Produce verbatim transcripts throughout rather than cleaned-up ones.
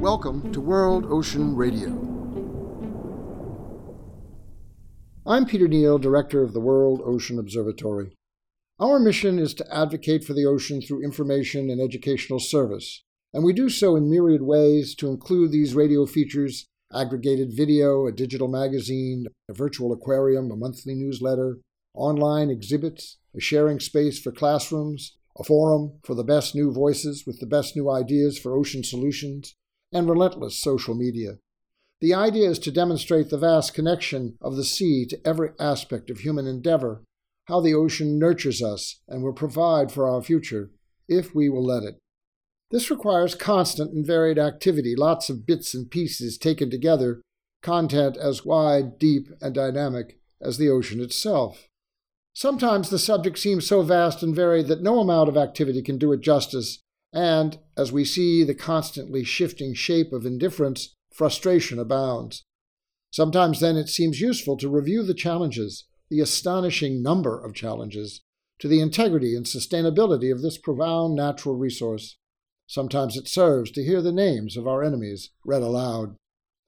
Welcome to World Ocean Radio. I'm Peter Neal, Director of the World Ocean Observatory. Our mission is to advocate for the ocean through information and educational service, and we do so in myriad ways to include these radio features, aggregated video, a digital magazine, a virtual aquarium, a monthly newsletter, online exhibits, a sharing space for classrooms, a forum for the best new voices with the best new ideas for ocean solutions, and relentless social media. The idea is to demonstrate the vast connection of the sea to every aspect of human endeavor, how the ocean nurtures us and will provide for our future, if we will let it. This requires constant and varied activity, lots of bits and pieces taken together, content as wide, deep, and dynamic as the ocean itself. Sometimes the subject seems so vast and varied that no amount of activity can do it justice, and, as we see the constantly shifting shape of indifference, frustration abounds. Sometimes then it seems useful to review the challenges, the astonishing number of challenges, to the integrity and sustainability of this profound natural resource. Sometimes it serves to hear the names of our enemies read aloud.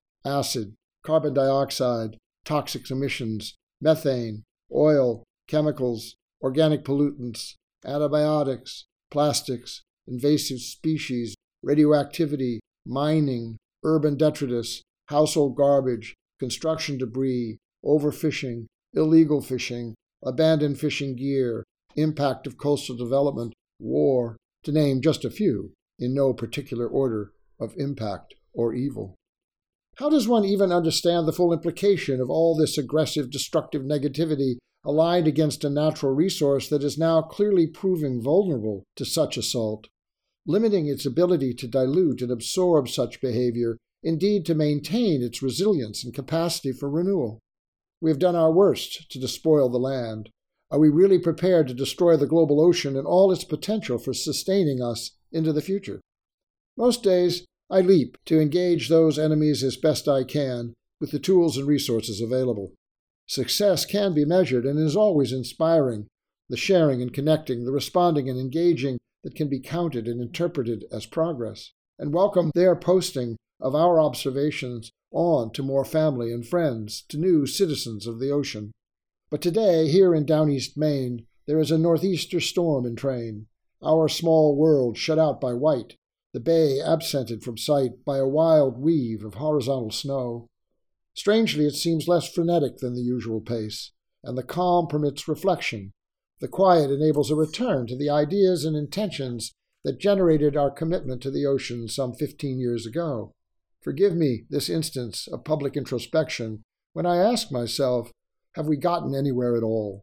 Acid, carbon dioxide, toxic emissions, methane, oil, chemicals, organic pollutants, antibiotics, plastics, invasive species, radioactivity, mining, urban detritus, household garbage, construction debris, overfishing, illegal fishing, abandoned fishing gear, impact of coastal development, war, to name just a few, in no particular order of impact or evil. How does one even understand the full implication of all this aggressive, destructive negativity aligned against a natural resource that is now clearly proving vulnerable to such assault, limiting its ability to dilute and absorb such behavior, indeed to maintain its resilience and capacity for renewal? We have done our worst to despoil the land. Are we really prepared to destroy the global ocean and all its potential for sustaining us into the future? Most days, I leap to engage those enemies as best I can with the tools and resources available. Success can be measured and is always inspiring, the sharing and connecting, the responding and engaging that can be counted and interpreted as progress, and welcome their posting of our observations on to more family and friends, to new citizens of the ocean. But today, here in Downeast, Maine, there is a northeaster storm in train, our small world shut out by white, the bay absented from sight by a wild weave of horizontal snow. Strangely, it seems less frenetic than the usual pace, and the calm permits reflection. The quiet enables a return to the ideas and intentions that generated our commitment to the ocean some fifteen years ago. Forgive me this instance of public introspection when I ask myself, have we gotten anywhere at all?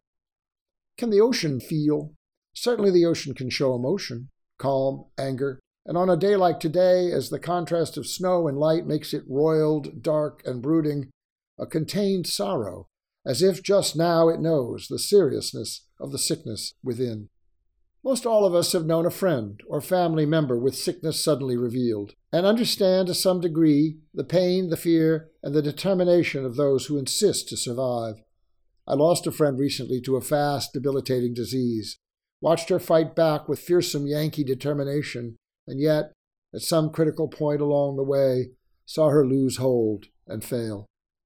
Can the ocean feel? Certainly the ocean can show emotion, calm, anger, and on a day like today, as the contrast of snow and light makes it roiled, dark, and brooding, a contained sorrow, as if just now it knows the seriousness of the sickness within. Most all of us have known a friend or family member with sickness suddenly revealed, and understand to some degree the pain, the fear, and the determination of those who insist to survive. I lost a friend recently to a fast, debilitating disease, watched her fight back with fearsome Yankee determination, and yet, at some critical point along the way, saw her lose hold and fail.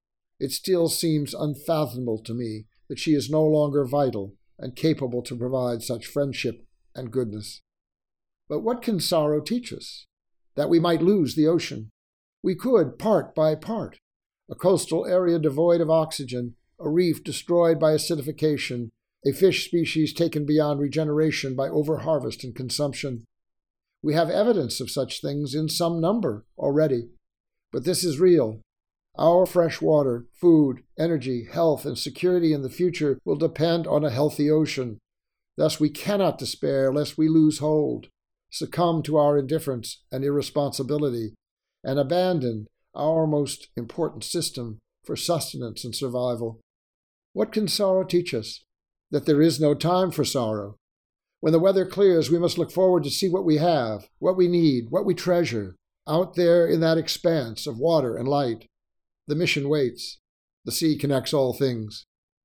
It still seems unfathomable to me that she is no longer vital and capable to provide such friendship and goodness. But what can sorrow teach us? That we might lose the ocean. We could, part by part. A coastal area devoid of oxygen, a reef destroyed by acidification, a fish species taken beyond regeneration by overharvest and consumption. We have evidence of such things in some number already. But this is real. Our fresh water, food, energy, health, and security in the future will depend on a healthy ocean. Thus we cannot despair lest we lose hold, succumb to our indifference and irresponsibility, and abandon our most important system for sustenance and survival. What can sorrow teach us? That there is no time for sorrow. When the weather clears, we must look forward to see what we have, what we need, what we treasure, out there in that expanse of water and light. The mission waits. The sea connects all things.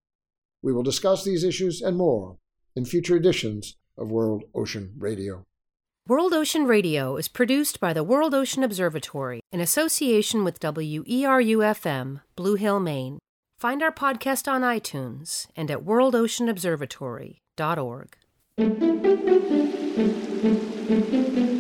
We will discuss these issues and more in future editions of World Ocean Radio. World Ocean Radio is produced by the World Ocean Observatory in association with W E R U F M, Blue Hill, Maine. Find our podcast on iTunes and at world ocean observatory dot org.